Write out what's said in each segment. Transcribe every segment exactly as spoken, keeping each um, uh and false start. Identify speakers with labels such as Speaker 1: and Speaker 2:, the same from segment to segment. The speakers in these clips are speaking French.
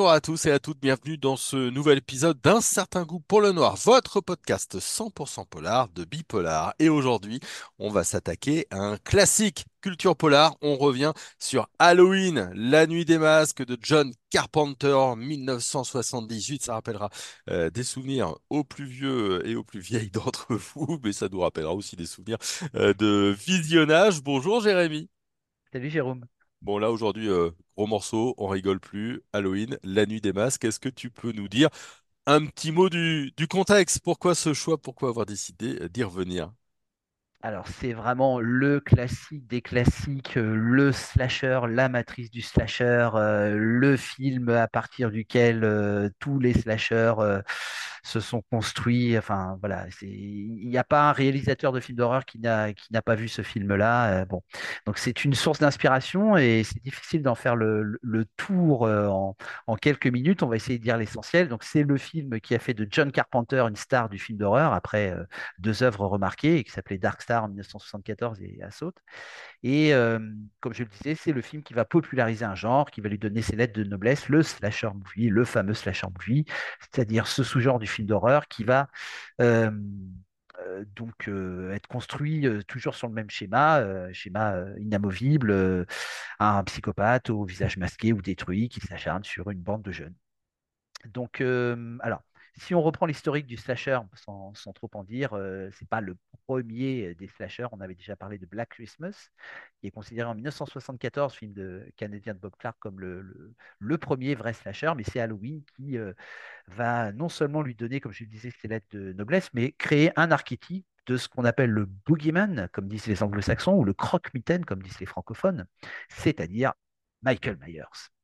Speaker 1: Bonjour à tous et à toutes, bienvenue dans ce nouvel épisode d'Un certain goût pour le noir, votre podcast cent pour cent polar de Bipolar. Et aujourd'hui, on va s'attaquer à un classique culture polar. On revient sur Halloween, la nuit des masques de John Carpenter, mille neuf cent soixante-dix-huit. Ça rappellera euh, des souvenirs aux plus vieux et aux plus vieilles d'entre vous, mais ça nous rappellera aussi des souvenirs euh, de visionnage. Bonjour Jérémy.
Speaker 2: Salut Jérôme.
Speaker 1: Bon, là, aujourd'hui, euh, gros morceau, on rigole plus. Halloween, la nuit des masques. Est-ce que tu peux nous dire un petit mot du, du contexte? Pourquoi ce choix? Pourquoi avoir décidé euh, d'y revenir?
Speaker 2: Alors, c'est vraiment le classique des classiques, euh, le slasher, la matrice du slasher, euh, le film à partir duquel euh, tous les slashers euh, se sont construits. Enfin, voilà, c'est, il n'y a pas un réalisateur de films d'horreur qui n'a qui n'a pas vu ce film-là. Euh, bon, donc c'est une source d'inspiration et c'est difficile d'en faire le, le- le tour euh, en, en quelques minutes. On va essayer de dire l'essentiel. Donc, c'est le film qui a fait de John Carpenter une star du film d'horreur après euh, deux œuvres remarquées qui s'appelaient Dark Star en mille neuf cent soixante-quatorze et Assault. Et euh, comme je le disais, c'est le film qui va populariser un genre, qui va lui donner ses lettres de noblesse, le slasher movie, le fameux slasher movie, c'est-à-dire ce sous-genre du film d'horreur qui va euh, euh, donc euh, être construit euh, toujours sur le même schéma, euh, schéma euh, inamovible, euh, un psychopathe au visage masqué ou détruit qui s'acharne sur une bande de jeunes. Donc, euh, alors, si on reprend l'historique du slasher, sans, sans trop en dire, euh, c'est pas le premier des slashers. On avait déjà parlé de Black Christmas, qui est considéré en mille neuf cent soixante-quatorze, film de, canadien de Bob Clark, comme le, le- le premier vrai slasher. Mais c'est Halloween qui euh, va non seulement lui donner, comme je le disais, ses lettres de noblesse, mais créer un archétype de ce qu'on appelle le boogeyman, comme disent les anglo-saxons, ou le croque-mitaine, comme disent les francophones, c'est-à-dire Michael Myers.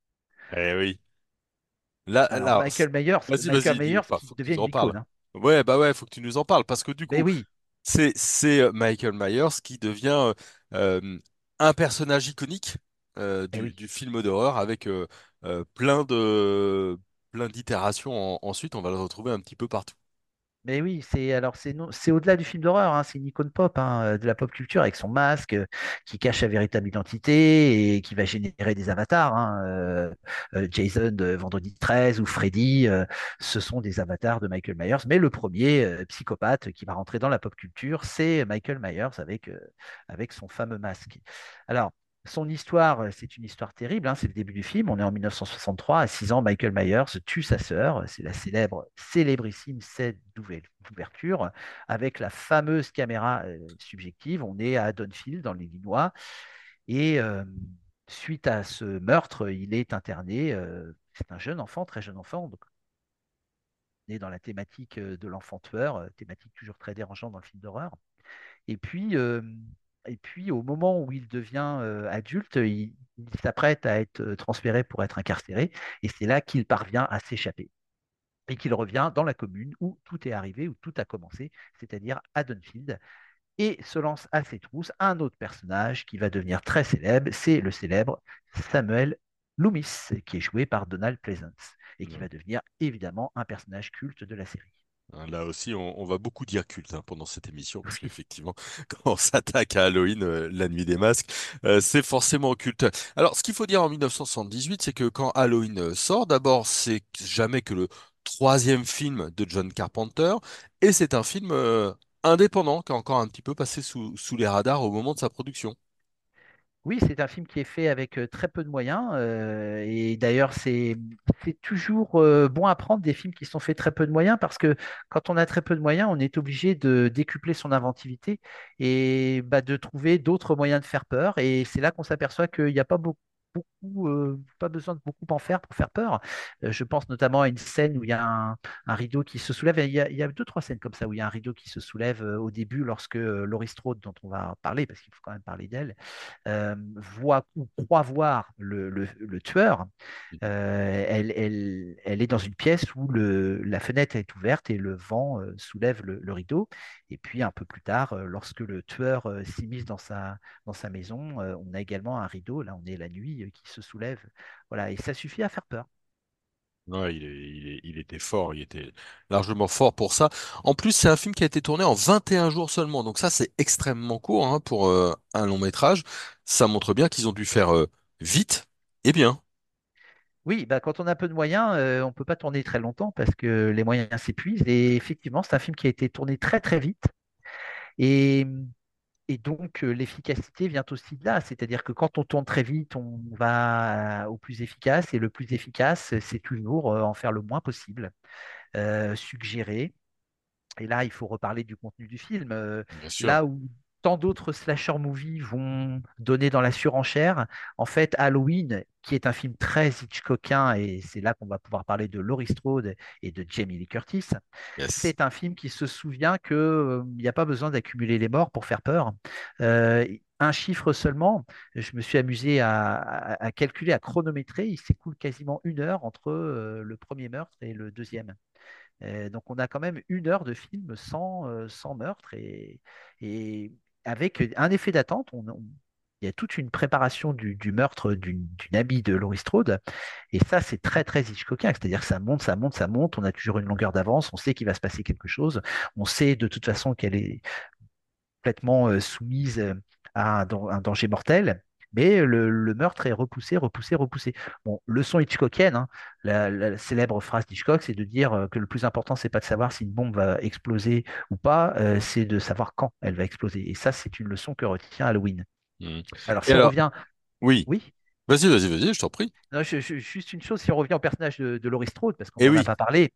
Speaker 1: Eh oui. Là,
Speaker 2: Alors,
Speaker 1: là, c-
Speaker 2: Michael Myers,
Speaker 1: vas-y,
Speaker 2: Michael
Speaker 1: vas-y, dis,
Speaker 2: Myers
Speaker 1: enfin,
Speaker 2: qui
Speaker 1: faut que tu
Speaker 2: devient
Speaker 1: nous
Speaker 2: une
Speaker 1: en parles.
Speaker 2: icône, hein.
Speaker 1: Ouais, bah ouais, faut que tu nous en parles parce que du
Speaker 2: Ben
Speaker 1: coup,
Speaker 2: oui,
Speaker 1: c'est c'est euh, Michael Myers qui devient euh, euh, un personnage iconique euh,
Speaker 2: ben
Speaker 1: du,
Speaker 2: oui.
Speaker 1: du film d'horreur avec euh, euh, plein de plein d'itérations. En- ensuite, on va le retrouver un petit peu partout.
Speaker 2: Mais oui, c'est alors c'est non- c'est au-delà du film d'horreur, hein, c'est une icône pop, hein, euh, de la pop culture avec son masque euh, qui cache sa véritable identité et qui va générer des avatars, hein. Euh, euh, Jason de Vendredi treize ou Freddy, euh, ce sont des avatars de Michael Myers. Mais le premier euh, psychopathe qui va rentrer dans la pop culture, c'est Michael Myers avec euh, avec son fameux masque. Alors. Son histoire, euh, c'est une histoire terrible, hein, c'est le début du film. On est en mille neuf cent soixante-trois. À six ans, Michael Myers tue sa sœur. C'est la célèbre, célébrissime scène d'ouverture avec la fameuse caméra euh, subjective. On est à Haddonfield, dans l'Illinois. Et euh, suite à ce meurtre, il est interné. Euh, c'est un jeune enfant, très jeune enfant. Donc, on est dans la thématique euh, de l'enfant tueur, euh, thématique toujours très dérangeante dans le film d'horreur. Et puis, euh, et puis, au moment où il devient euh, adulte, il, il s'apprête à être euh, transféré pour être incarcéré, et c'est là qu'il parvient à s'échapper et qu'il revient dans la commune où tout est arrivé, où tout a commencé, c'est-à-dire à Dunfield, et se lance à ses trousses un autre personnage qui va devenir très célèbre, c'est le célèbre Samuel Loomis, qui est joué par Donald Pleasance, et qui va devenir évidemment un personnage culte de la série.
Speaker 1: Hein, là aussi, on, on va beaucoup dire culte hein, pendant cette émission, parce
Speaker 2: Oui.
Speaker 1: qu'effectivement, quand on s'attaque à Halloween, euh, la nuit des masques, euh, c'est forcément culte. Alors, ce qu'il faut dire en mille neuf cent soixante-dix-huit, c'est que quand Halloween euh, sort, d'abord, c'est jamais que le troisième film de John Carpenter, et c'est un film euh, indépendant qui a encore un petit peu passé sous, sous les radars au moment de sa production.
Speaker 2: Oui, c'est un film qui est fait avec euh, très peu de moyens. Euh, et d'ailleurs, c'est c'est toujours euh, bon à prendre des films qui sont faits très peu de moyens parce que quand on a très peu de moyens, on est obligé de décupler son inventivité et bah, de trouver d'autres moyens de faire peur. Et c'est là qu'on s'aperçoit qu'il n'y a pas beaucoup. beaucoup, euh, pas besoin de beaucoup en faire pour faire peur. Euh, je pense notamment à une scène où il y a un, un rideau qui se soulève. Il y a, il y a deux, trois scènes comme ça où il y a un rideau qui se soulève euh, au début lorsque euh, Laurie Strode, dont on va parler, parce qu'il faut quand même parler d'elle, euh, voit ou croit voir le, le- le tueur. Euh, elle, elle- elle est dans une pièce où le- la fenêtre est ouverte et le vent euh, soulève le, le rideau. Et puis un peu plus tard, euh, lorsque le tueur euh, s'immisce dans sa, dans sa maison, euh, on a également un rideau, là on est la nuit, euh, qui se soulève. Voilà, et ça suffit à faire peur.
Speaker 1: Ouais, il est- il est- il était fort, il était largement fort pour ça. En plus, c'est un film qui a été tourné en vingt et un jours seulement, donc ça c'est extrêmement court hein, pour euh, un long métrage. Ça montre bien qu'ils ont dû faire euh, vite et bien.
Speaker 2: Oui, bah, quand on a peu de moyens, euh, on ne peut pas tourner très longtemps parce que les moyens s'épuisent. Et effectivement, c'est un film qui a été tourné très très vite. Et, et donc, euh, l'efficacité vient aussi de là. C'est-à-dire que quand on tourne très vite, on va au plus efficace. Et le plus efficace, c'est toujours euh, en faire le moins possible, euh, suggérer. Et là, il faut reparler du contenu du film. Euh,
Speaker 1: Bien sûr.
Speaker 2: là où tant d'autres slasher movies vont donner dans la surenchère, en fait, Halloween, qui est un film très Hitchcockien, et c'est là qu'on va pouvoir parler de Laurie Strode et de Jamie Lee Curtis,
Speaker 1: Yes.
Speaker 2: c'est un film qui se souvient qu'il n'y a pas besoin d'accumuler les morts pour faire peur. Euh, un chiffre seulement, je me suis amusé à, à- à calculer, à chronométrer, il s'écoule quasiment une heure entre euh, le premier meurtre et le deuxième. Euh, donc on a quand même une heure de film sans, euh, sans meurtre et, et avec un effet d'attente. On, on- il y a toute une préparation du, du meurtre d'une d'une amie de Laurie Strode. Et ça, c'est très, très Hitchcockien. C'est-à-dire que ça monte, ça monte, ça monte. On a toujours une longueur d'avance. On sait qu'il va se passer quelque chose. On sait de toute façon qu'elle est complètement euh, soumise euh, à un, dan- un danger mortel. Mais le, le meurtre est repoussé, repoussé, repoussé. Bon, leçon Hitchcockienne, hein, la, la célèbre phrase d'Hitchcock, c'est de dire euh, que le plus important, c'est pas de savoir si une bombe va exploser ou pas, euh, c'est de savoir quand elle va exploser. Et ça, c'est une leçon que retient Halloween.
Speaker 1: Mm.
Speaker 2: Alors,
Speaker 1: Et
Speaker 2: si on
Speaker 1: alors,
Speaker 2: revient,
Speaker 1: oui,
Speaker 2: oui,
Speaker 1: vas-y, vas-y, vas-y, je t'en prie.
Speaker 2: non, je- je- juste une chose, si on revient au personnage de, de Laurie Strode, parce qu'on
Speaker 1: Eh
Speaker 2: n'en a
Speaker 1: oui,
Speaker 2: pas parlé,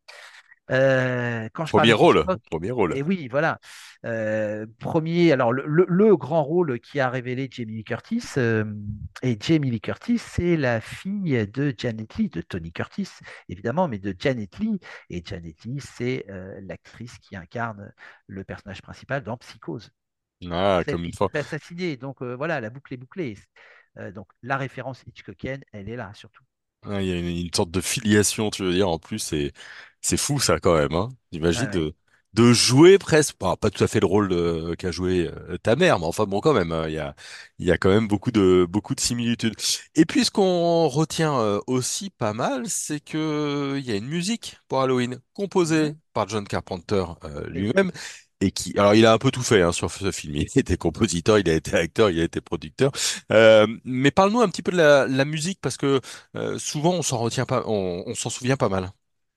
Speaker 2: euh, quand je
Speaker 1: premier
Speaker 2: parlais
Speaker 1: rôle,
Speaker 2: d'Hitchcock,
Speaker 1: premier rôle.
Speaker 2: et oui, voilà. Euh, premier, alors le, le- le grand rôle qui a révélé Jamie Lee Curtis, euh, et Jamie Lee Curtis, c'est la fille de Janet Leigh, de Tony Curtis, évidemment, mais de Janet Leigh. Et Janet Leigh, c'est euh, l'actrice qui incarne le personnage principal dans Psychose,
Speaker 1: Ah,
Speaker 2: celle
Speaker 1: comme
Speaker 2: qui
Speaker 1: une
Speaker 2: se
Speaker 1: fois.
Speaker 2: fait assassiner. Donc euh, voilà, la boucle est bouclée. Euh, donc la référence Hitchcockienne, elle est là surtout.
Speaker 1: Ah, il y a une, une sorte de filiation, tu veux dire, en plus, c'est c'est fou ça quand même, hein.
Speaker 2: Ouais,
Speaker 1: J'imagine
Speaker 2: ouais.
Speaker 1: de de jouer presque, bon, pas tout à fait le rôle de- qu'a joué euh, ta mère, mais enfin bon quand même, hein, il y a il y a quand même beaucoup de beaucoup de similitudes. Et puis ce qu'on retient euh, aussi pas mal, c'est que il y a une musique pour Halloween composée
Speaker 2: Mhm.
Speaker 1: par John Carpenter euh,
Speaker 2: Et oui.
Speaker 1: lui-même. Et qui, alors il a un peu tout fait hein, sur ce film. Il était compositeur, il a été acteur, il a été producteur. Euh, mais parle-nous un petit peu de la, la musique parce que euh, souvent, on s'en retient pas, on, on s'en souvient pas mal.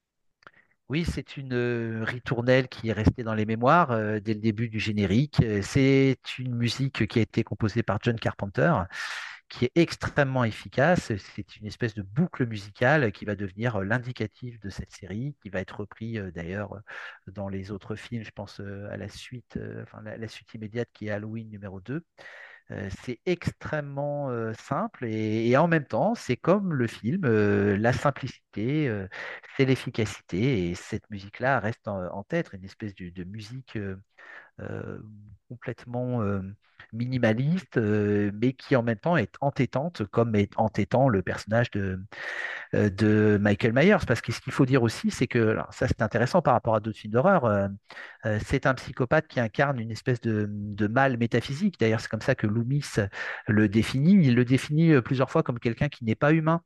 Speaker 2: Oui, c'est une euh, ritournelle qui est restée dans les mémoires euh, dès le début du générique. Euh, C'est une musique qui a été composée par John Carpenter, qui est extrêmement efficace. C'est une espèce de boucle musicale qui va devenir euh, l'indicatif de cette série, qui va être repris euh, d'ailleurs euh, dans les autres films. Je pense euh, à la suite, euh, enfin la, la suite immédiate qui est Halloween numéro deux. Euh, c'est extrêmement euh, simple et, et en même temps, c'est comme le film, euh, la simplicité, euh, c'est l'efficacité et cette musique-là reste en, en tête, une espèce de, de musique euh, euh, complètement euh, minimaliste, euh, mais qui en même temps est entêtante, comme est entêtant le personnage de, euh, de Michael Myers. Parce que ce qu'il faut dire aussi, c'est que, alors ça c'est intéressant par rapport à d'autres films d'horreur, euh, euh, c'est un psychopathe qui incarne une espèce de, de mal métaphysique. D'ailleurs, c'est comme ça que Loomis le définit. Il le définit euh, plusieurs fois comme quelqu'un qui n'est pas humain.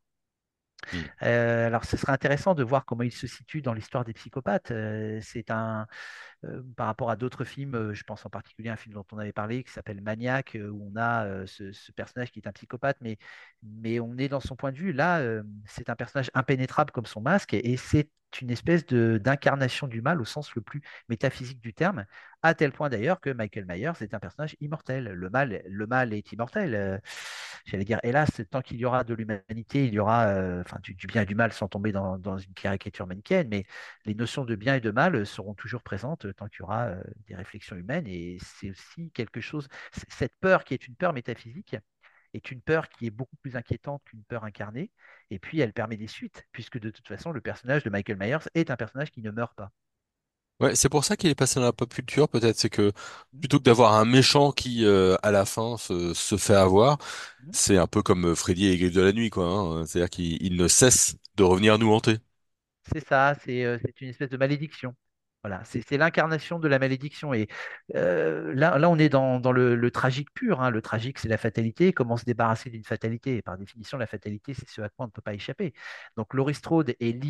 Speaker 1: Hmm.
Speaker 2: Euh, alors, ce serait intéressant de voir comment il se situe dans l'histoire des psychopathes. Euh, c'est un, euh, par rapport à d'autres films, euh, je pense en particulier à un film dont on avait parlé qui s'appelle Maniac, euh, où on a euh, ce, ce personnage qui est un psychopathe, mais, mais on est dans son point de vue. Là, euh, c'est un personnage impénétrable comme son masque, et, et c'est une espèce de d'incarnation du mal au sens le plus métaphysique du terme, à tel point d'ailleurs que Michael Myers est un personnage immortel. Le mal, le mal est immortel. Euh, j'allais dire, hélas, tant qu'il y aura de l'humanité, il y aura euh, enfin, du, du bien et du mal sans tomber dans, dans une caricature manichéenne, mais les notions de bien et de mal seront toujours présentes tant qu'il y aura euh, des réflexions humaines. Et c'est aussi quelque chose, c- cette peur qui est une peur métaphysique, est une peur qui est beaucoup plus inquiétante qu'une peur incarnée. Et puis, elle permet des suites, puisque de toute façon, le personnage de Michael Myers est un personnage qui ne meurt pas.
Speaker 1: Ouais, c'est pour ça qu'il est passé dans la pop culture, peut-être. C'est que
Speaker 2: Mhm.
Speaker 1: plutôt que d'avoir un méchant qui, euh, à la fin, se, se fait avoir,
Speaker 2: Mhm.
Speaker 1: c'est un peu comme euh, Freddy et les Griffes de la nuit, quoi, hein. C'est-à-dire qu'il il ne cesse de revenir nous hanter.
Speaker 2: C'est ça, c'est euh, c'est une espèce de malédiction. Voilà, c'est c'est l'incarnation de la malédiction. Et euh, là, là, on est dans, dans le, le tragique pur, hein. Le tragique, c'est la fatalité. Comment se débarrasser d'une fatalité? Et par définition, la fatalité, c'est ce à quoi on ne peut pas échapper. Donc, Laurie Strode est liée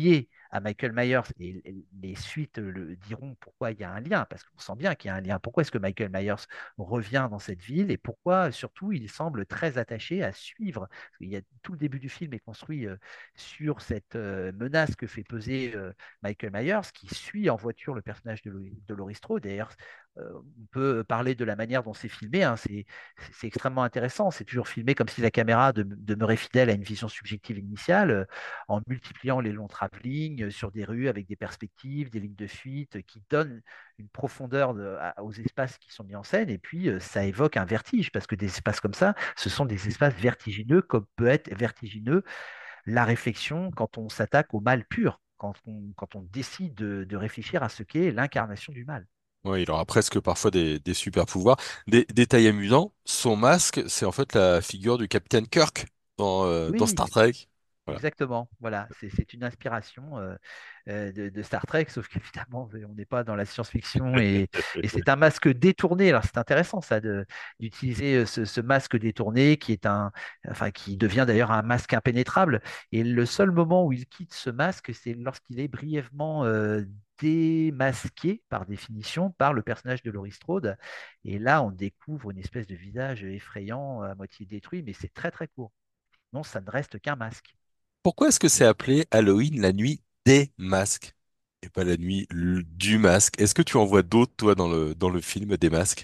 Speaker 2: à Michael Myers. Et les suites le diront pourquoi il y a un lien, parce qu'on sent bien qu'il y a un lien. Pourquoi est-ce que Michael Myers revient dans cette ville et pourquoi surtout il semble très attaché à suivre. Parce qu'il y a, tout le début du film est construit euh, sur cette euh, menace que fait peser euh, Michael Myers, qui suit en voiture le personnage de, Lo- de Laurie Strode. D'ailleurs, euh, on peut parler de la manière dont c'est filmé, hein, c'est c'est extrêmement intéressant. C'est toujours filmé comme si la caméra de- demeurait fidèle à une vision subjective initiale, euh, en multipliant les longs travelling euh, sur des rues avec des perspectives, des lignes de fuite euh, qui donnent une profondeur de- à- aux espaces qui sont mis en scène. Et puis, euh, ça évoque un vertige, parce que des espaces comme ça, ce sont des espaces vertigineux, comme peut être vertigineux la réflexion quand on s'attaque au mal pur, quand on, quand on décide de, de réfléchir à ce qu'est l'incarnation du mal.
Speaker 1: Ouais, il aura presque parfois des, des super pouvoirs. Des détails amusants, son masque, c'est en fait la figure du Capitaine Kirk dans, euh, dans
Speaker 2: Oui,
Speaker 1: Star Trek. Voilà.
Speaker 2: exactement. Voilà, c'est c'est une inspiration euh, euh, de, de Star Trek, sauf qu'évidemment, on n'est pas dans la science-fiction et, et c'est un masque détourné. Alors, c'est intéressant ça de d'utiliser euh, ce, ce masque détourné qui est un, enfin, qui devient d'ailleurs un masque impénétrable. Et le seul moment où il quitte ce masque, c'est lorsqu'il est brièvement euh, démasqué, par définition, par le personnage de Laurie Strode. Et là, on découvre une espèce de visage effrayant, à moitié détruit, mais c'est très très court. Non, ça ne reste qu'un masque.
Speaker 1: Pourquoi est-ce que c'est appelé Halloween la nuit des masques et pas la nuit l- du masque? Est-ce que tu en vois d'autres, toi, dans le, dans le film des masques?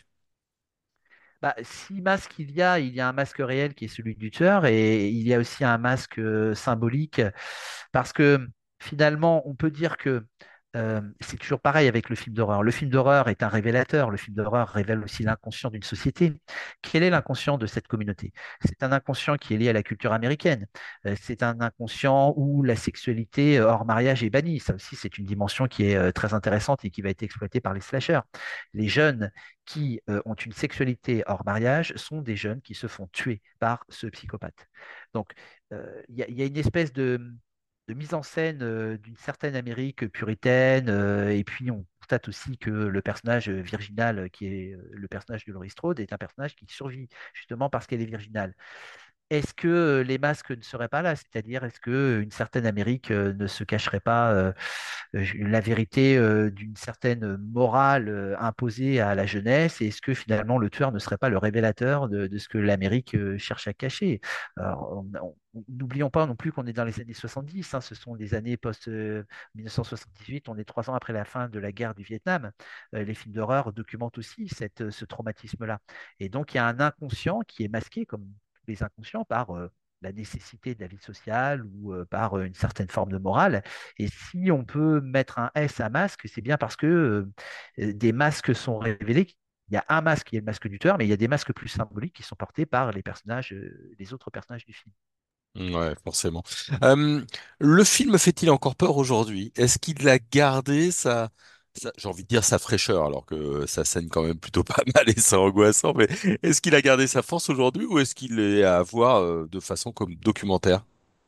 Speaker 2: Bah, si masque il y a, il y a un masque réel qui est celui du tueur et il y a aussi un masque euh, symbolique parce que finalement, on peut dire que euh, c'est toujours pareil avec le film d'horreur. Le film d'horreur est un révélateur. Le film d'horreur révèle aussi l'inconscient d'une société. Quel est l'inconscient de cette communauté? C'est un inconscient qui est lié à la culture américaine. Euh, c'est un inconscient où la sexualité euh, hors mariage est bannie. Ça aussi, c'est une dimension qui est euh, très intéressante et qui va être exploitée par les slashers. Les jeunes qui euh, ont une sexualité hors mariage sont des jeunes qui se font tuer par ce psychopathe. Donc, euh, il y, a- il y a une espèce de, de mise en scène euh, d'une certaine Amérique puritaine, euh, et puis on constate aussi que le personnage euh, virginal, euh, qui est euh, le personnage de Laurie Strode, est un personnage qui survit justement parce qu'elle est virginale. Est-ce que euh, les masques ne seraient pas là? C'est-à-dire, est-ce que euh, une certaine Amérique euh, ne se cacherait pas euh, euh, la vérité euh, d'une certaine morale euh, imposée à la jeunesse? Et est-ce que finalement le tueur ne serait pas le révélateur de, de ce que l'Amérique euh, cherche à cacher? Alors, on- on- n'oublions pas non plus qu'on est dans les années soixante-dix, hein, ce sont les années post-mille neuf cent soixante-dix-huit, on est trois ans après la fin de la guerre du Vietnam. Euh, les films d'horreur documentent aussi cette, ce traumatisme-là. Et donc, il y a un inconscient qui est masqué, comme les inconscients, par euh, la nécessité de la vie sociale ou euh, par euh, une certaine forme de morale. Et si on peut mettre un S à masque, c'est bien parce que euh, euh, des masques sont révélés. Il y a un masque qui est le masque du tueur, mais il y a des masques plus symboliques qui sont portés par les personnages, euh, les autres personnages du film.
Speaker 1: Ouais, forcément. Euh, le film fait-il encore peur aujourd'hui? Est-ce qu'il a gardé sa, sa- j'ai envie de dire sa fraîcheur, alors que ça scène quand même plutôt pas mal et c'est angoissant, mais est-ce qu'il a gardé sa force aujourd'hui ou est-ce qu'il est à voir euh, de façon comme documentaire?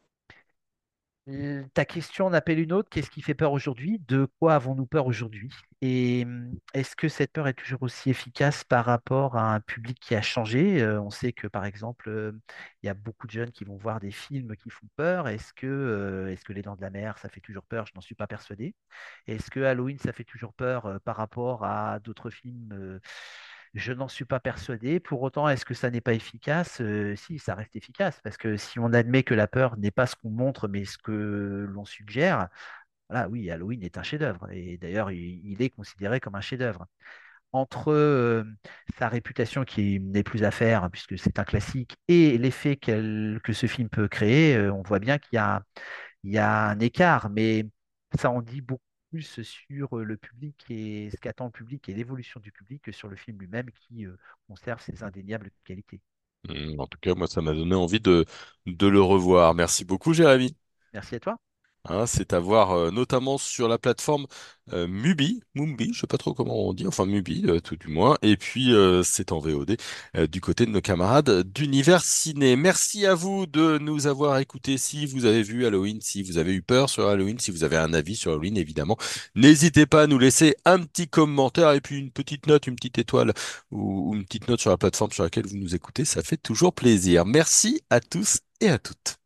Speaker 2: Euh, Ta question en appelle une autre. Qu'est-ce qui fait peur aujourd'hui? De quoi avons-nous peur aujourd'hui? Et hum, est-ce que cette peur est toujours aussi efficace par rapport à un public qui a changé? Euh, on sait que, par exemple, euh, il y a beaucoup de jeunes qui vont voir des films qui font peur. Est-ce que, euh, est-ce que Les Dents de la Mer, ça fait toujours peur? Je n'en suis pas persuadé. Est-ce que Halloween, ça fait toujours peur euh, par rapport à d'autres films? Euh, je n'en suis pas persuadé. Pour autant, est-ce que ça n'est pas efficace? Euh, Si, ça reste efficace, parce que si on admet que la peur n'est pas ce qu'on montre, mais ce que l'on suggère, voilà, oui, Halloween est un chef-d'œuvre. Et d'ailleurs, il, il est considéré comme un chef-d'œuvre. Entre euh, sa réputation qui n'est plus à faire, puisque c'est un classique, et l'effet qu'elle- que ce film peut créer, euh, on voit bien qu'il y a il y a un écart, mais ça en dit beaucoup plus sur euh, le public et ce qu'attend le public et l'évolution du public que sur le film lui-même qui euh, conserve ses indéniables qualités.
Speaker 1: Hmm, en tout cas, moi, ça m'a donné envie de, de le revoir. Merci beaucoup, Jérémy.
Speaker 2: Merci à toi.
Speaker 1: Hein, c'est à voir euh, notamment sur la plateforme euh, Mubi, Mumbi, je sais pas trop comment on dit, enfin Mubi euh, tout du moins, et puis euh, c'est en V O D euh, du côté de nos camarades d'Univers Ciné. Merci à vous de nous avoir écoutés. Si vous avez vu Halloween, si vous avez eu peur sur Halloween, si vous avez un avis sur Halloween, évidemment, n'hésitez pas à nous laisser un petit commentaire et puis une petite note, une petite étoile ou, ou une petite note sur la plateforme sur laquelle vous nous écoutez, ça fait toujours plaisir. Merci à tous et à toutes.